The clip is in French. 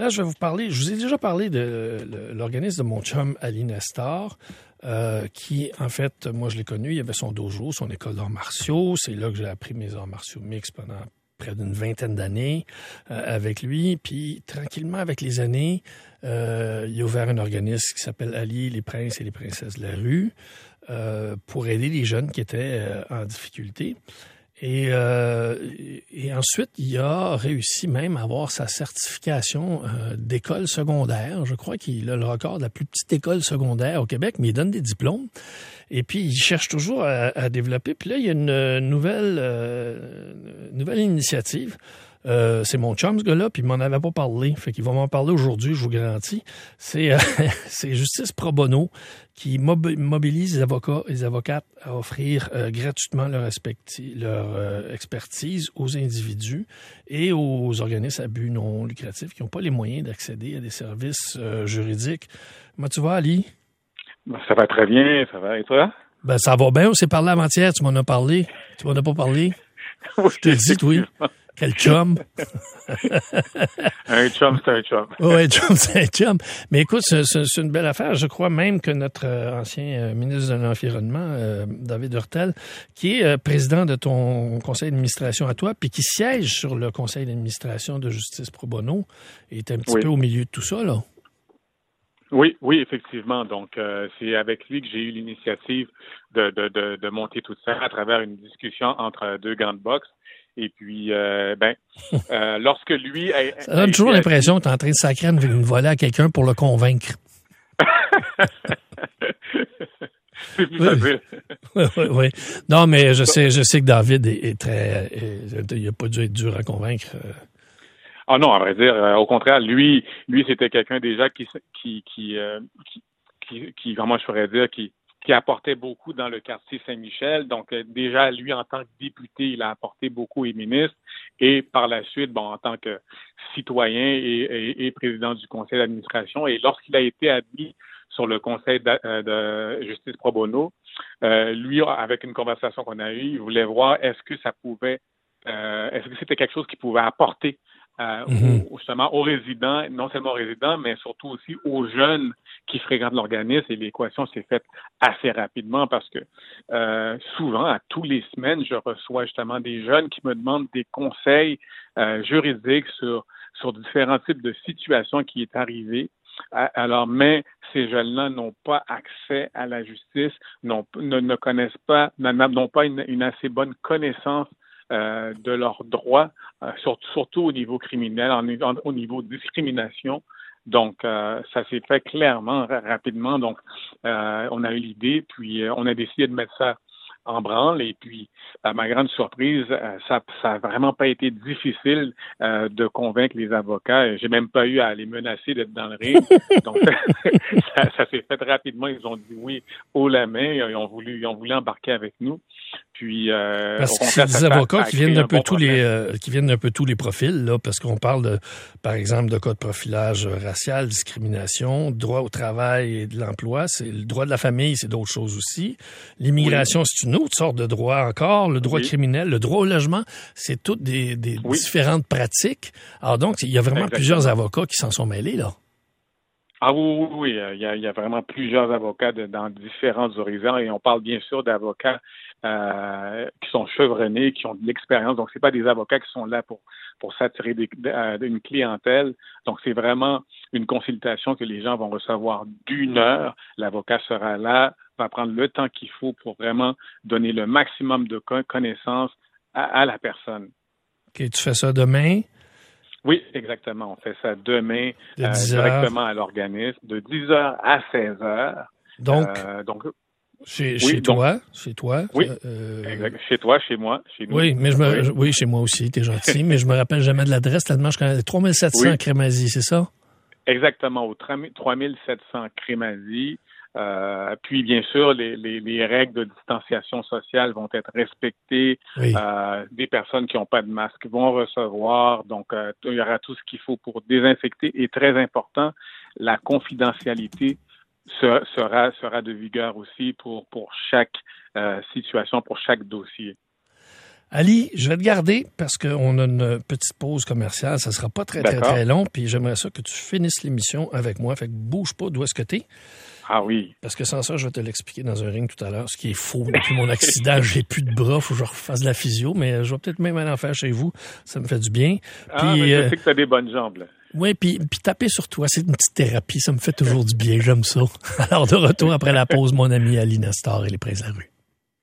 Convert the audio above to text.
Là, je vous ai déjà parlé de l'organisme de mon chum Ali Nestor, qui, en fait, moi, je l'ai connu, il avait son dojo, son école d'arts martiaux. C'est là que j'ai appris mes arts martiaux mixtes pendant près d'une vingtaine d'années avec lui. Puis, tranquillement, avec les années, il a ouvert un organisme qui s'appelle Ali, les princes et les princesses de la rue, pour aider les jeunes qui étaient en difficulté. Et ensuite, il a réussi même à avoir sa certification d'école secondaire. Je crois qu'il a le record de la plus petite école secondaire au Québec, mais il donne des diplômes. Et puis, il cherche toujours à développer. Puis là, il y a une nouvelle initiative. C'est mon chum, ce gars-là, puis il m'en avait pas parlé. Fait qu'il va m'en parler aujourd'hui, je vous garantis. C'est Justice Pro Bono qui mobilise les avocats et les avocates à offrir gratuitement leur expertise aux individus et aux organismes à but non lucratif qui n'ont pas les moyens d'accéder à des services juridiques. Comment tu vas, Ali? Ça va très bien, ça va. Et toi? Ben, ça va bien. On s'est parlé avant-hier. Tu m'en as parlé. Tu m'en as pas parlé? Oui, je te dis, oui. Quel chum! Un chum, c'est un chum. Oui, chum, c'est un chum. Mais écoute, c'est une belle affaire. Je crois même que notre ancien ministre de l'Environnement, David Hurtel, qui est président de ton conseil d'administration à toi, puis qui siège sur le conseil d'administration de Justice Pro Bono, est un petit peu au milieu de tout ça, là. Oui, effectivement. Donc, c'est avec lui que j'ai eu l'initiative de monter tout ça à travers une discussion entre deux gants de boxe. Et puis, lorsque lui... Ça donne toujours l'impression que tu es en train de sacrer une volée à quelqu'un pour le convaincre. C'est plus facile. Oui. Non, mais je sais que David est très... il n'a pas dû être dur à convaincre. Ah non, à vrai dire, au contraire, lui, c'était quelqu'un déjà qui comment je pourrais dire, qui apportait beaucoup dans le quartier Saint-Michel. Donc, déjà, lui, en tant que député, il a apporté beaucoup et ministre. Et par la suite, en tant que citoyen et président du conseil d'administration. Et lorsqu'il a été admis sur le conseil de Justice Pro Bono, lui, avec une conversation qu'on a eue, il voulait voir est-ce que c'était quelque chose qu'il pouvait apporter justement aux résidents, non seulement aux résidents, mais surtout aussi aux jeunes qui fréquentent l'organisme. Et l'équation s'est faite assez rapidement parce que souvent, à tous les semaines, je reçois justement des jeunes qui me demandent des conseils juridiques sur différents types de situations qui est arrivées. Alors, mais ces jeunes-là n'ont pas accès à la justice, ne connaissent pas, n'ont pas une assez bonne connaissance de leurs droits, surtout au niveau criminel, au niveau de discrimination. Donc, ça s'est fait clairement, rapidement. Donc, on a eu l'idée, puis on a décidé de mettre ça en branle. Et puis, à ma grande surprise, ça a vraiment pas été difficile de convaincre les avocats. J'ai même pas eu à les menacer d'être dans le ring. Donc, ça s'est fait rapidement. Ils ont dit oui haut la main. Ils ont voulu embarquer avec nous. Puis, parce que c'est des avocats qui viennent d'un peu tous les profils, là, parce qu'on parle par exemple, de cas de profilage racial, discrimination, droit au travail et de l'emploi, c'est le droit de la famille, c'est d'autres choses aussi. L'immigration, c'est une autre sorte de droit encore, le droit criminel, le droit au logement, c'est toutes des différentes pratiques. Alors donc, il y a vraiment plusieurs avocats qui s'en sont mêlés, là. Ah oui, il y a vraiment plusieurs avocats dans différents horizons et on parle bien sûr d'avocats qui sont chevronnés, qui ont de l'expérience. Donc, c'est pas des avocats qui sont là pour s'attirer d'une clientèle. Donc, c'est vraiment une consultation que les gens vont recevoir d'1 heure. L'avocat sera là, va prendre le temps qu'il faut pour vraiment donner le maximum de connaissances à la personne. OK, tu fais ça demain? Oui, exactement. On fait ça demain directement à l'organisme, de 10h à 16h. Donc chez toi? Oui, exact. Chez toi, chez moi, chez nous. Oui, mais oui, chez moi aussi, t'es gentil, mais je me rappelle jamais de l'adresse, tellement je connais 3700 Crémazie, c'est ça? Exactement, au 3700 Crémazie. Puis, bien sûr, les règles de distanciation sociale vont être respectées. Oui. Des personnes qui n'ont pas de masque vont recevoir. Donc, il y aura tout ce qu'il faut pour désinfecter. Et très important, la confidentialité sera de vigueur aussi pour chaque situation, pour chaque dossier. Ali, je vais te garder parce qu'on a une petite pause commerciale. Ça sera pas très, très, très long. Puis j'aimerais ça que tu finisses l'émission avec moi. Fait que bouge pas d'où est-ce que t'es. Ah oui. Parce que sans ça, je vais te l'expliquer dans un ring tout à l'heure, ce qui est faux. Depuis mon accident, j'ai plus de bras, faut que je refasse de la physio, mais je vais peut-être même aller en faire chez vous. Ça me fait du bien. Mais je sais que tu as des bonnes jambes, là. Oui, puis taper sur toi, c'est une petite thérapie. Ça me fait toujours du bien. J'aime ça. Alors, de retour après la pause, mon ami Ali Nestor et les Princes de la rue.